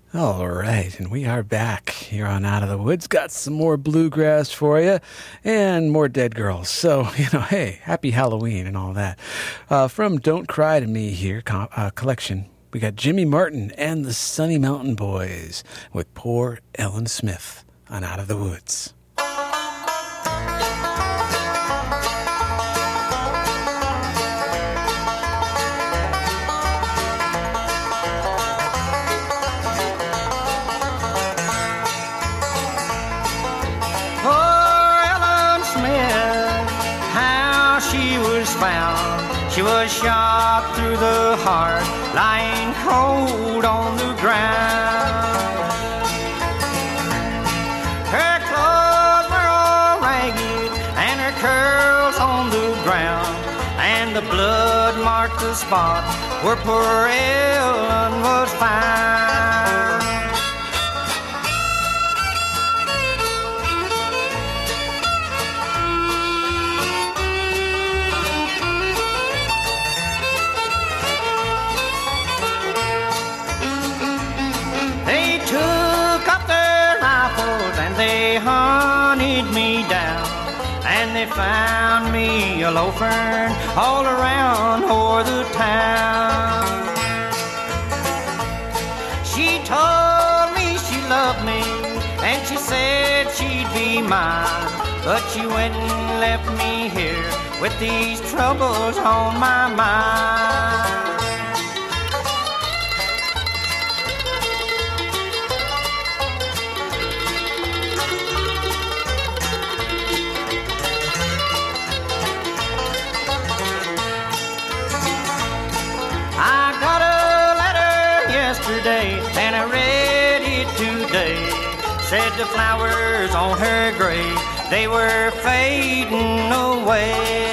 All right, and we are back here on Out of the Woods. Got some more bluegrass for you and more Dead Girls. So, hey, happy Halloween and all that. From Don't Cry to Me here collection, we got Jimmy Martin and the Sunny Mountain Boys with Poor Ellen Smith on Out of the Woods. She was shot through the heart, lying cold on the ground. Her clothes were all ragged and her curls on the ground, and the blood marked the spot where poor Ellen was found. They hunted me down, and they found me a loafing all around o'er the town. She told me she loved me, and she said she'd be mine, but she went and left me here with these troubles on my mind. And I read it today. Said the flowers on her grave, they were fading away.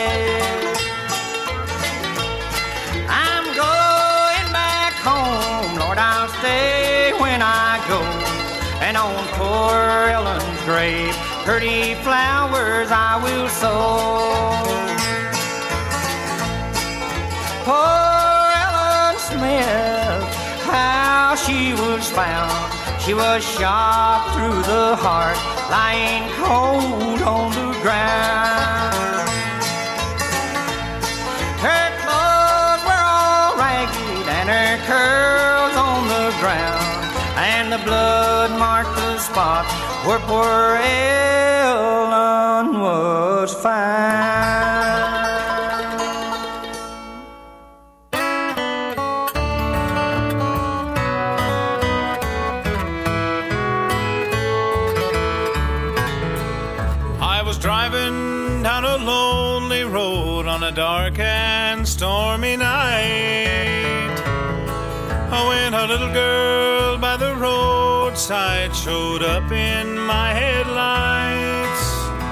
I'm going back home, Lord, I'll stay when I go. And on poor Ellen's grave, pretty flowers I will sow. Poor Ellen Smith, how she was found. She was shot through the heart, lying cold on the ground. Her clothes were all ragged and her curls on the ground, and the blood marked the spot where poor Ellen was found. Driving down a lonely road on a dark and stormy night, when a little girl by the roadside showed up in my headlights.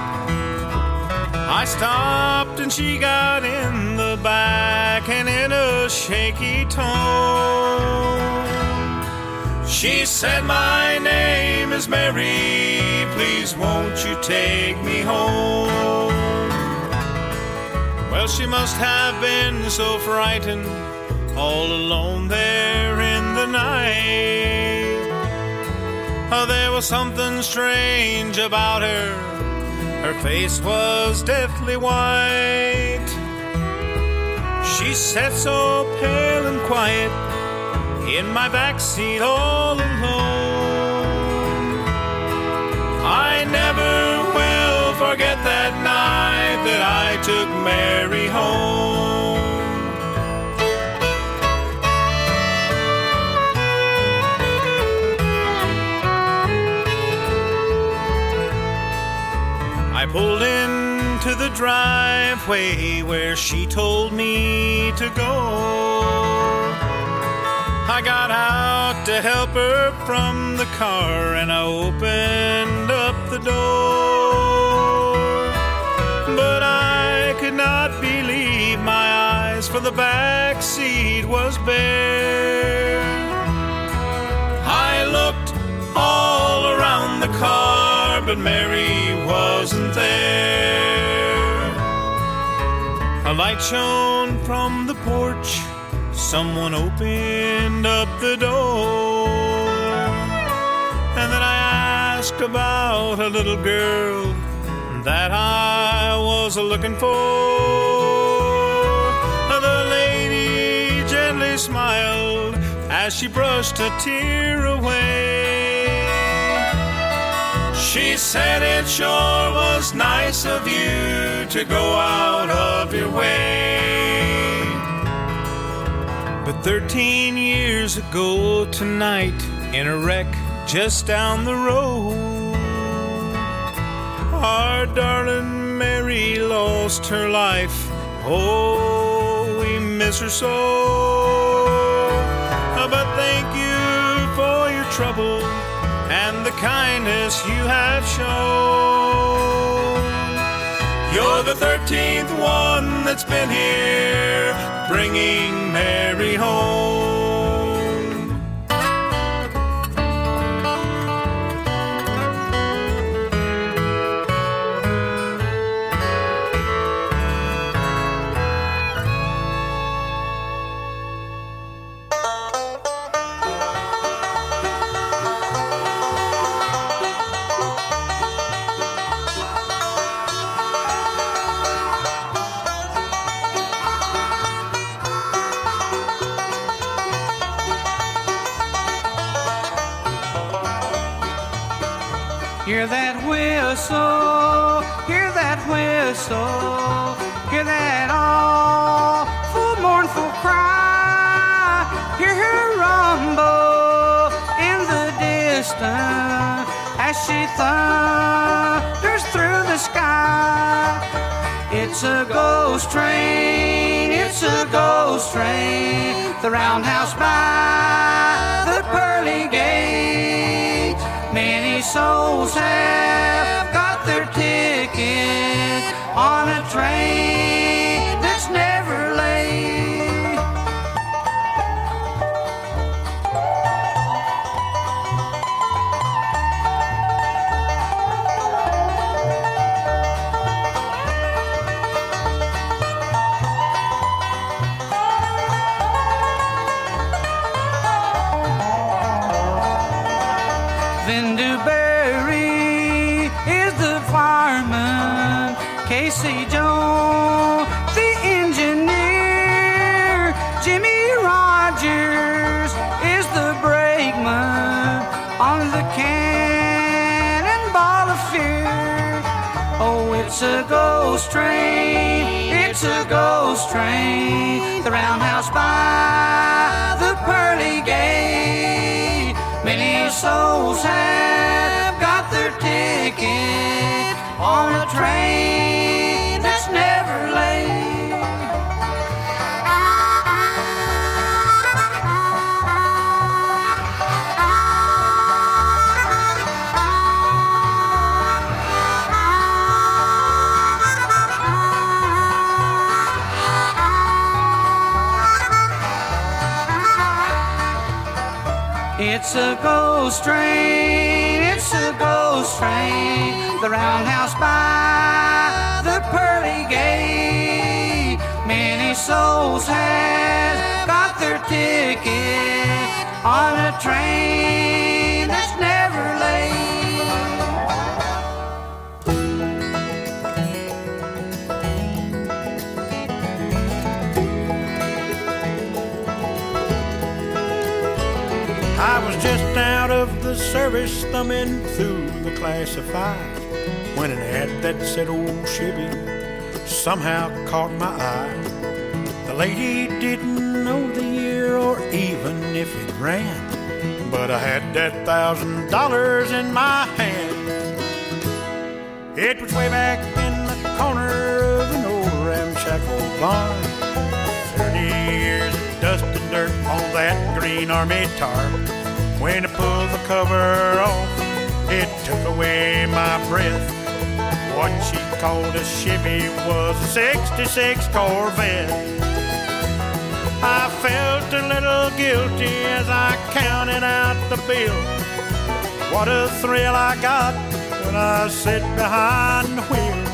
I stopped and she got in the back, and in a shaky tone she said, "My name is Mary, please won't you take me home?" Well, she must have been so frightened, all alone there in the night. Oh, there was something strange about her, her face was deathly white. She sat so pale and quiet in my backseat all alone. I never will forget that night that I took Mary home. I pulled into the driveway where she told me to go. I got out to help her from the car, and I opened up the door. But I could not believe my eyes, for the back seat was bare. I looked all around the car, but Mary wasn't there. A light shone from the porch, someone opened up the door. out a little girl that I was looking for. The lady gently smiled as she brushed a tear away. She said it sure was nice of you to go out of your way. But 13 years ago tonight, in a wreck just down the road, our darling Mary lost her life. Oh, we miss her so. But thank you for your trouble and the kindness you have shown. You're the 13th one that's been here, bringing Mary home. Hear that whistle, hear that whistle, hear that awful mournful cry. Hear her rumble in the distance as she thunders through the sky. It's a ghost train, it's a ghost train, the roundhouse by the pearly gate. Many souls have got their ticket on a train that's never late. Vinduberry is the fireman, Casey Jones the engineer, Jimmy Rogers is the brakeman on the Cannonball of Fear. Oh, it's a ghost train, it's a ghost train, the roundhouse by the pearly gate. Many souls have got their ticket on a train that's never late. It's a ghost train, it's a ghost train, the roundhouse by the pearly gate. Many souls have got their ticket on a train that's never late. I was just out of the service thumbing through the classifieds when an ad that said old Chevy somehow caught my eye. The lady didn't know the year or even if it ran, but I had that $1,000 in my hand. It was way back in the corner of an old ramshackle barn. 30 years of dust and dirt on that green army tarp. When I pulled the cover off, it took away my breath. What she called a Chevy was a '66 Corvette. I felt a little guilty as I counted out the bill. What a thrill I got when I sat behind the wheel.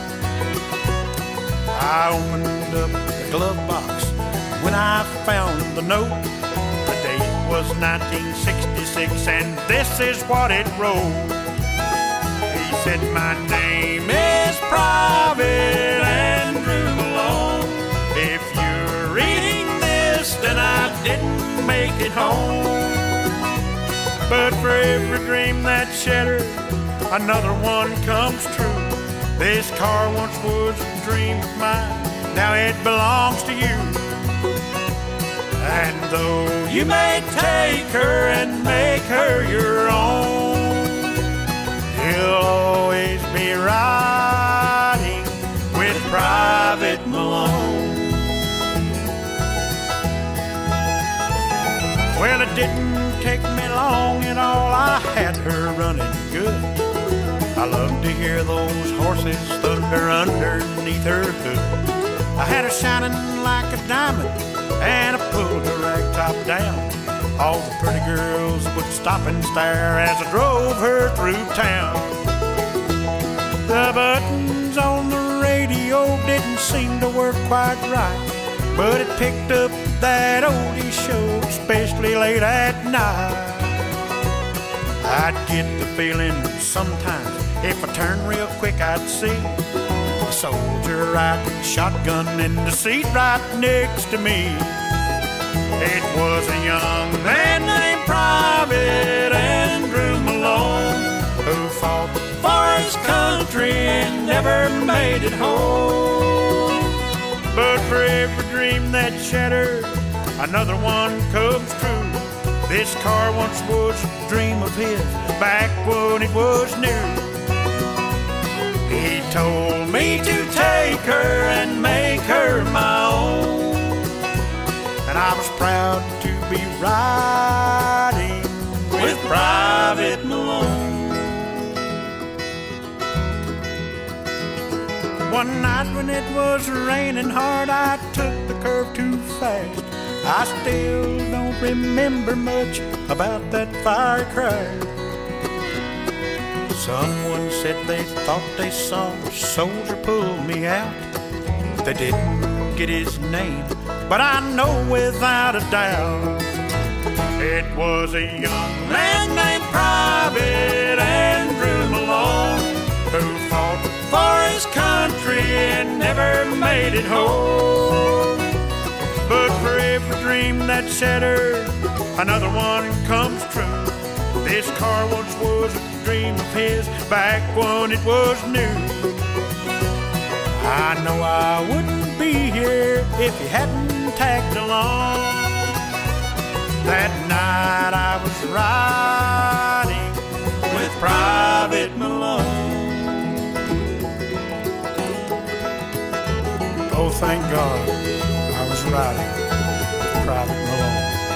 I opened up the glove box when I found the note. The date was 1966 and this is what it wrote. He said, my name is Private Andrew Malone. If you're reading this, then I didn't make it home. But for every dream that shattered, another one comes true. This car once was a dream of mine, now it belongs to you. And though you may take her and make her your own, you'll always be riding with Private Malone. Well, it didn't take me long at all, I had her running good. I love to hear those horses thunder underneath her hood. I had her shining like a diamond, and I pulled her rag top down. All the pretty girls would stop and stare as I drove her through town. The buttons on the radio didn't seem to work quite right, but it picked up that oldie show, especially late at night. I'd get the feeling sometimes if I turned real quick I'd see a soldier riding shotgun in the seat right next to me. It was a young man named Private Andrew Malone who fought for his country and never made it home. But for every dream that shattered, another one comes true. This car once was a dream of his back when it was new. He told me to take her and make her my own, and I was proud to be riding with Private Malone. One night when it was raining hard, I took the curve too fast. I still don't remember much about that fire crash. Someone said they thought they saw a soldier pull me out. They didn't get his name, but I know without a doubt it was a young man named Private Andrew Malone who fought for his country and never made it home. But for every dream that shattered, another one comes true. This car once was a dream of his back when it was new. I know I wouldn't be here if he hadn't tagged along. That night I was riding with Private Malone. Oh, thank God I was riding with Private Malone.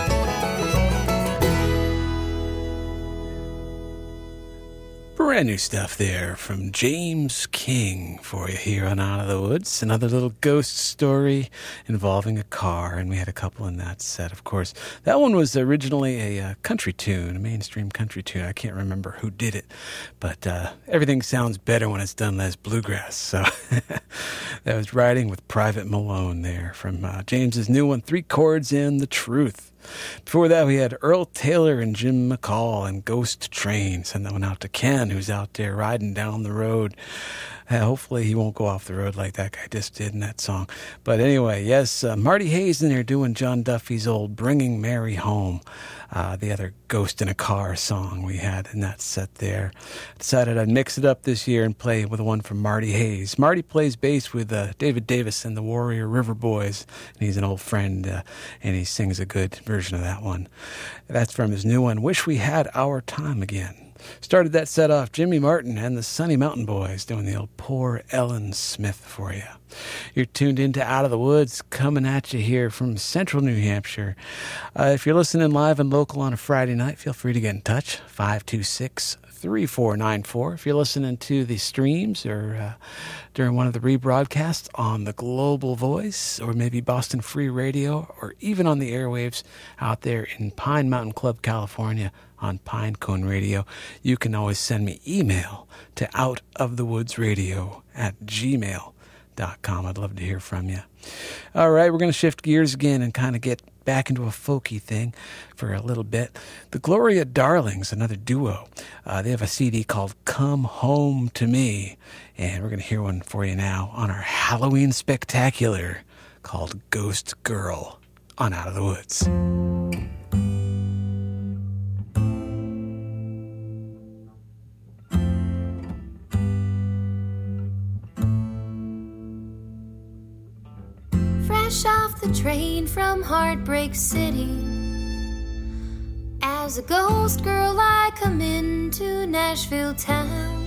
Brand new stuff there from James King for you here on Out of the Woods. Another little ghost story involving a car, and we had a couple in that set, of course. That one was originally a country tune, a mainstream country tune. I can't remember who did it, but everything sounds better when it's done as bluegrass. So that was Riding with Private Malone there from James's new one, Three Chords and the Truth. Before that, we had Earl Taylor and Jim McCall and Ghost Train. Send that one out to Ken, who's out there riding down the road. Hopefully he won't go off the road like that guy just did in that song. But anyway, yes, Marty Hayes in there doing John Duffy's old Bringing Mary Home, the other Ghost in a Car song we had in that set there. Decided I'd mix it up this year and play with one from Marty Hayes. Marty plays bass with David Davis and the Warrior River Boys, and he's an old friend, and he sings a good version of that one. That's from his new one, Wish We Had Our Time Again. Started that set off Jimmy Martin and the Sunny Mountain Boys doing the old Poor Ellen Smith for you. You're tuned into Out of the Woods, coming at you here from central New Hampshire. If you're listening live and local on a Friday night, feel free to get in touch, 526-3494. If you're listening to the streams or during one of the rebroadcasts on the Global Voice or maybe Boston Free Radio or even on the airwaves out there in Pine Mountain Club, California on Pinecone Radio, you can always send me email to outofthewoodsradio@gmail.com. gmail.com. I'd love to hear from you. All right, we're going to shift gears again and kind of get back into a folky thing for a little bit. The Gloria Darlings, another duo. They have a CD called Come Home to Me, and we're going to hear one for you now on our Halloween Spectacular called Ghost Girl on Out of the Woods. Fresh off the train from Heartbreak City, as a ghost girl I come into Nashville town.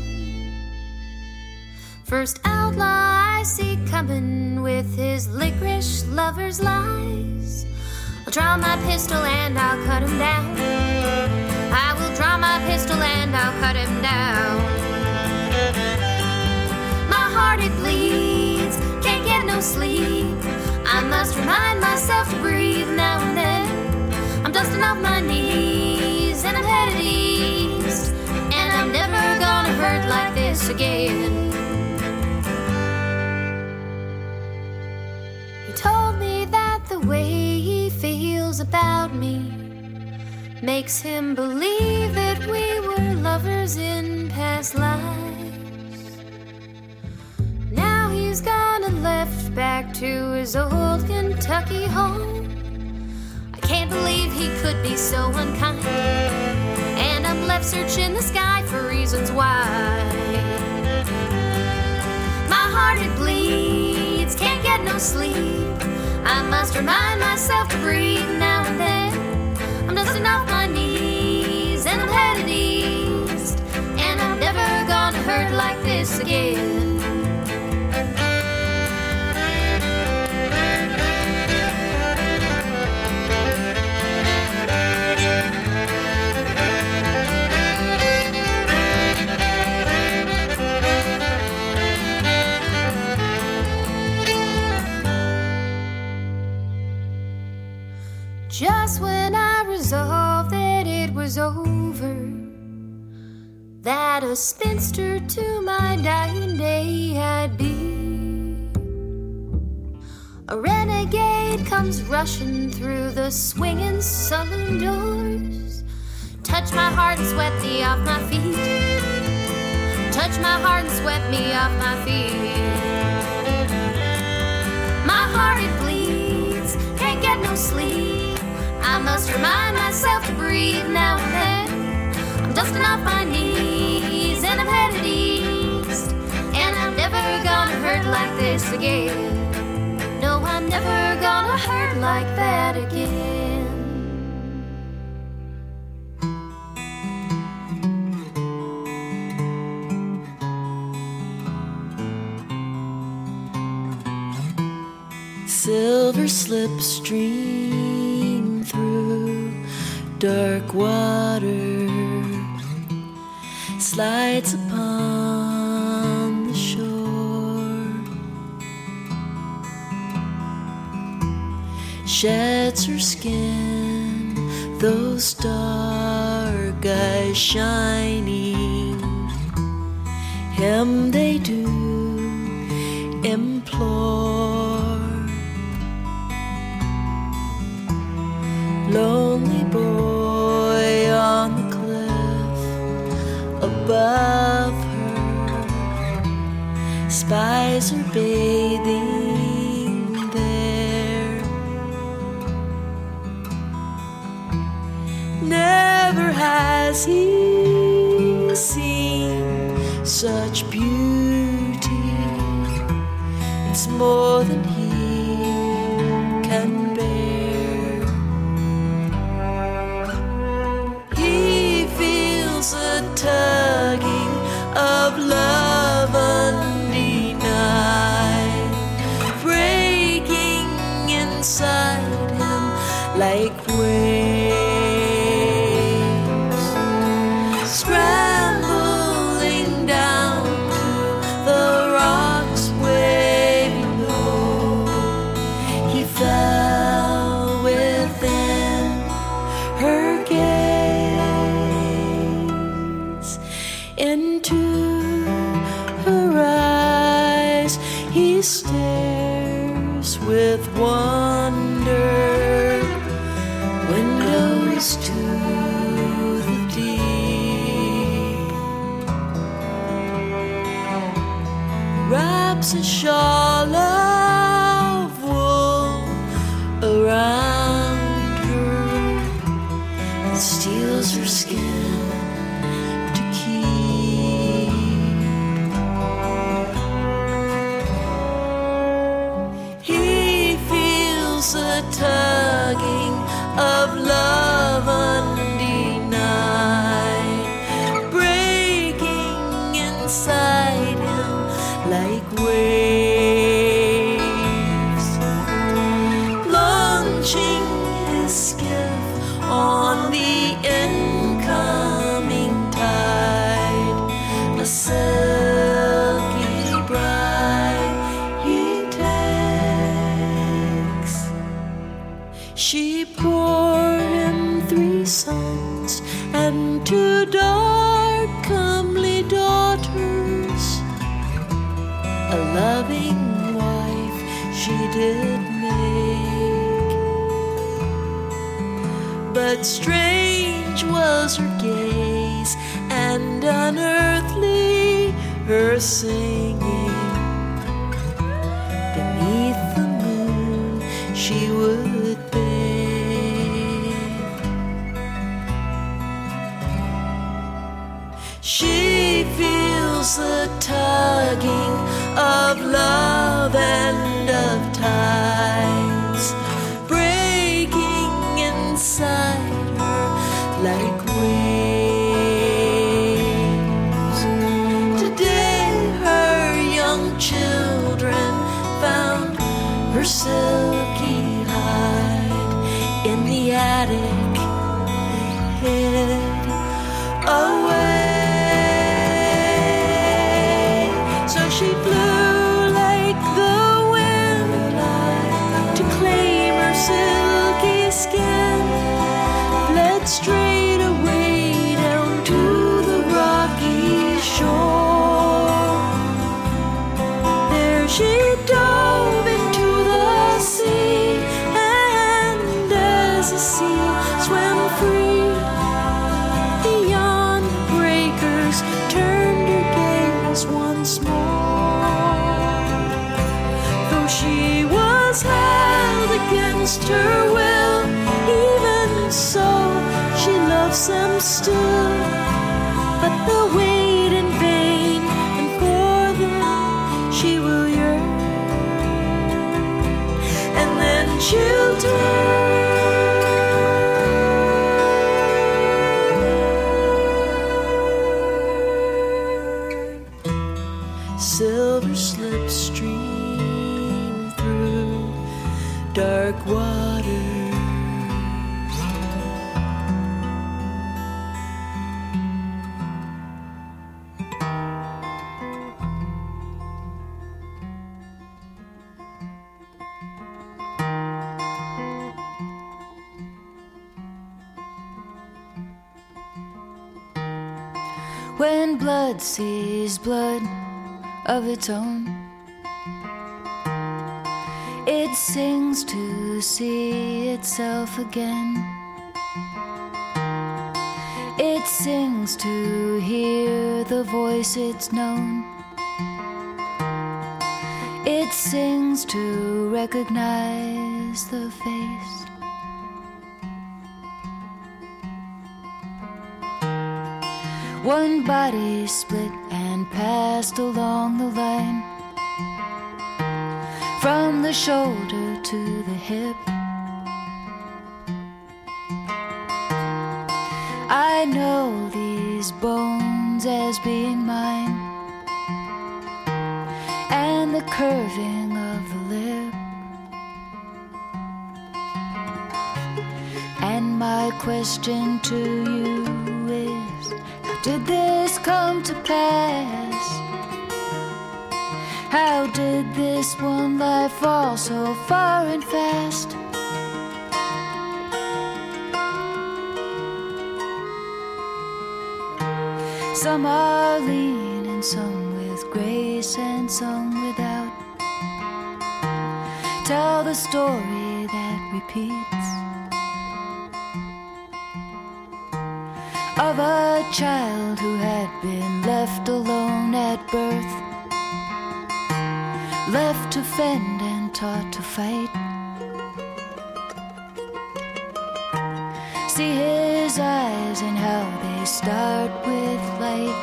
First outlaw I see coming with his licorice lover's lies. I'll draw my pistol and I'll cut him down. I will draw my pistol and I'll cut him down. My heart it bleeds, can't get no sleep. I must remind myself to breathe now and then. I'm dusting off my knees and I'm headed east, and I'm never gonna hurt like this again. He told me that the way he feels about me makes him believe that we were lovers in past lives. Now he's gone and left back to his old Kentucky home. I can't believe he could be so unkind, and I'm left searching the sky for reasons why. My heart it bleeds, can't get no sleep. I must remind myself to breathe now and then. I'm dusting off my knees and I'm headed east, and I'm never gonna hurt like this again. Just when I resolved that it was over, that a spinster to my dying day I'd be, a renegade comes rushing through the swinging southern doors. Touch my heart and swept me off my feet. Touch my heart and swept me off my feet. My heart it bleeds, can't get no sleep. I must remind myself to breathe now and then. I'm dusting off my knees and I'm headed east, and I'm never gonna hurt like this again. No, I'm never gonna hurt like that again. Silver slipstream through dark water slides upon the shore, sheds her skin, those dark eyes shining. Him they do implore. Lonely boy on the cliff above her spies her bathing there. Never has he seen such beauty. It's more than he can bear. A tugging of love undenied, breaking inside him like waves, scrambling down to the rocks waving low. He fell within her gaze. Into her eyes he He stares with wonder, windows to the deep, wraps a shawl of wool around her, and steals her skin to keep. He feels a tugging of love undenied, breaking inside him like waves, launching his skiff on the incoming tide, a silky bride he takes. She poured him 3 sons and 2 dark, comely daughters. A loving wife she did make, but strange was her gaze and unearthly her singing. Beneath the moon she would bathe. She feels the tugging of love and of tides, breaking inside her like waves. Today her young children found her silky hide in the attic, hid away. So she flew like the wind to claim her silky skin, fled straight away down to the rocky shore. There she dove into the sea, and as the sea swam free, beyond the breakers turned her gaze once more. Though she was held against her will, even so she loves them still. But they'll wait in vain, and for them she will yearn, and then she'll turn. Silver slips stream through dark waters. When blood sees blood of its own, it sings to see itself again. It sings to hear the voice it's known. It sings to recognize the face. One body split and passed along the line, from the shoulder to the hip. I know these bones as being mine, and the curving of the lip. And my question to you is, how did this come to pass? How did this one life fall so far and fast? Some are lean and some with grace and some without. tell the story that repeats of a child who had been left alone at birth, left to fend and taught to fight. See his eyes and how they start with light,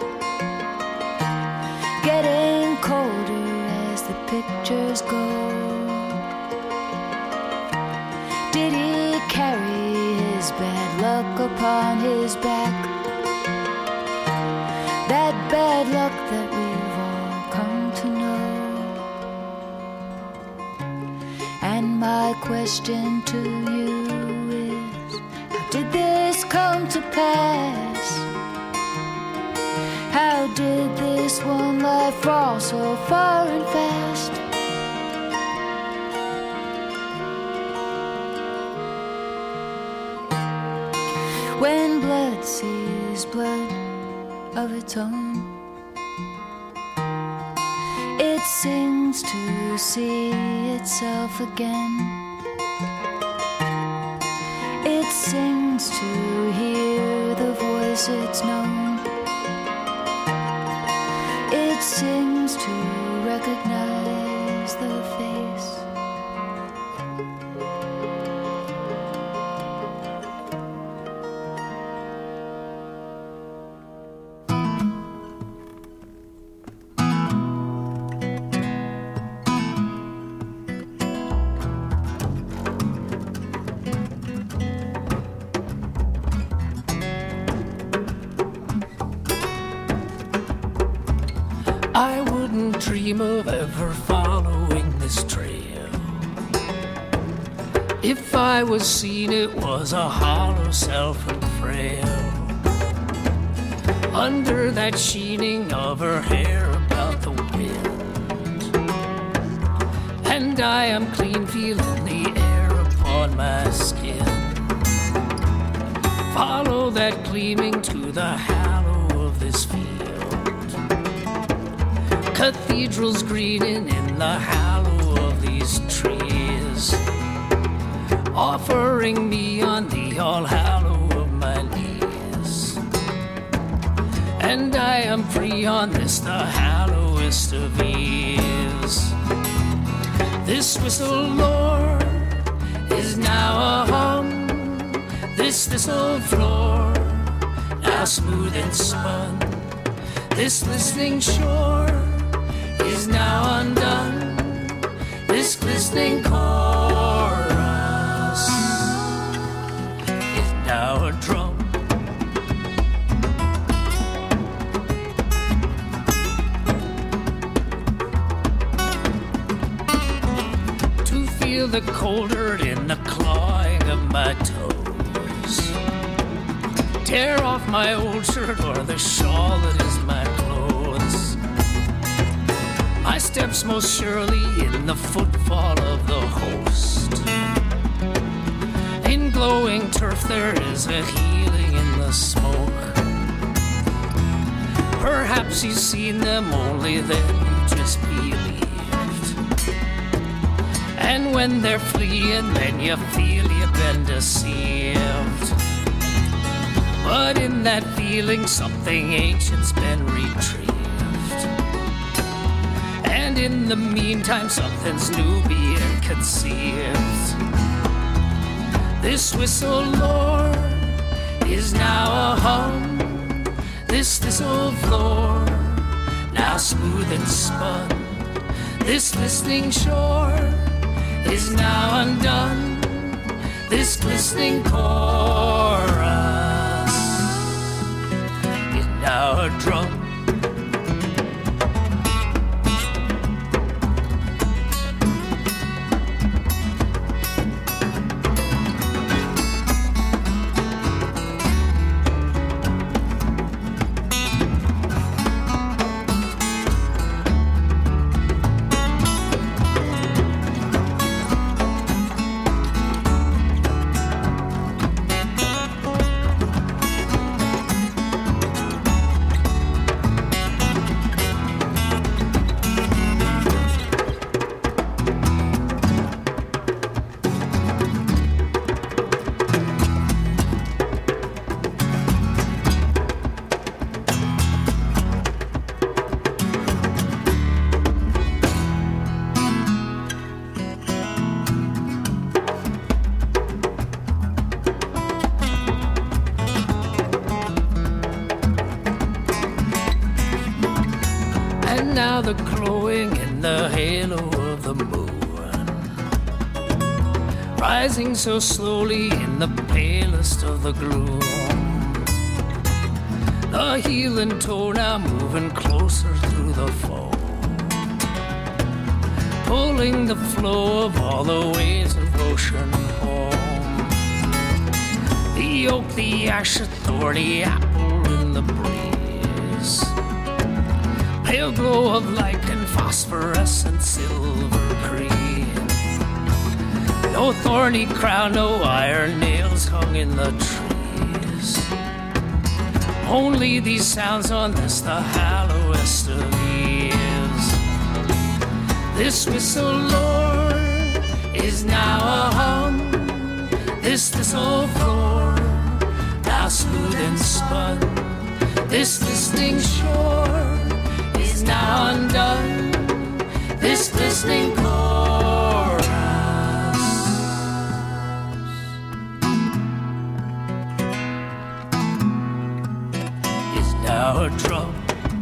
getting colder as the pictures go. Did he carry his bad luck upon his back? That bad luck that we've all come to know. And my question to you is, how did this come to pass? How did this one life fall so far and fast? When blood sees blood of its own, it sings to see itself again. It sings to hear the voice it's known. It sings to recognize the face. I wouldn't dream of ever following this trail. If I was seen, it was a hollow self and frail. Under that sheening of her hair about the wind, and I am clean feeling the air upon my skin. Follow that gleaming to the hallow of this field. Cathedrals greening in the hollow of these trees, offering me on the all-hallow of my knees. And I am free on this, the hallowest of ease. This whistle, Lord, is now a hum. This thistle floor, now smooth and spun. This listening shore is now undone. This glistening chorus is now a drum. To feel the cold dirt in the clawing of my toes, tear off my old shirt or the shawl that is my clothes. My steps most surely in the footfall of the host. In glowing turf there is a healing in the smoke. Perhaps you've seen them, only then you just believed. And when they're fleeing, then you feel you've been deceived. But in that feeling, something ancient's been retrieved. And in the meantime, something's new being conceived. This whistle, Lord, is now a hum. This thistle floor, now smooth and spun. This listening shore is now undone. This glistening chorus is now a drum. And now the glowing in the halo of the moon, rising so slowly in the palest of the gloom. The healing toe now moving closer through the foam, pulling the flow of all the waves of ocean home. The oak, the ash, the thorny apple in the breeze, pale glow of light and phosphorescent silver green. No thorny crown, no iron nails hung in the trees. Only these sounds on this, the hallowest of eves. This whistle, Lord, is now a hum. This thistle floor, now smooth and spun. This listening shore is now undone. This listening chorus is now a drum.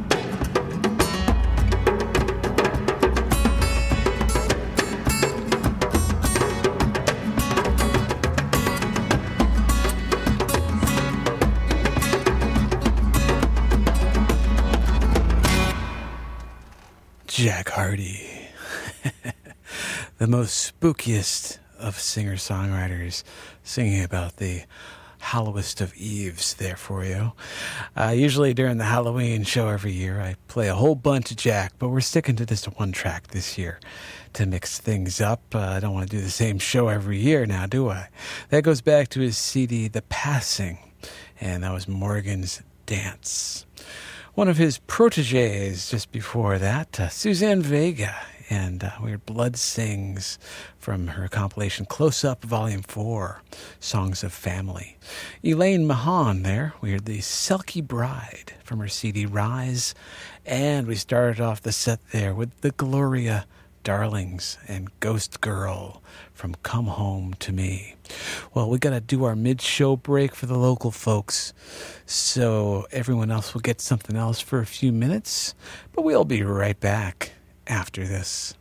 Jack Hardy, the most spookiest of singer-songwriters, singing about the hallowest of eves there for you. Usually during the Halloween show every year, I play a whole bunch of Jack, but we're sticking to this one track this year to mix things up. I don't want to do the same show every year now, do I? That goes back to his CD, The Passing, and that was Morgan's Dance. One of his proteges just before that, Suzanne Vega, and Weird Blood Sings from her compilation Close Up Volume 4, Songs of Family. Elaine Mahan there, we heard the Selkie Bride from her CD Rise, and we started off the set there with the Gloria Darlings and Ghost Girl from Come Home to Me. Well, we got to do our mid-show break for the local folks, so everyone else will get something else for a few minutes, but we'll be right back after this.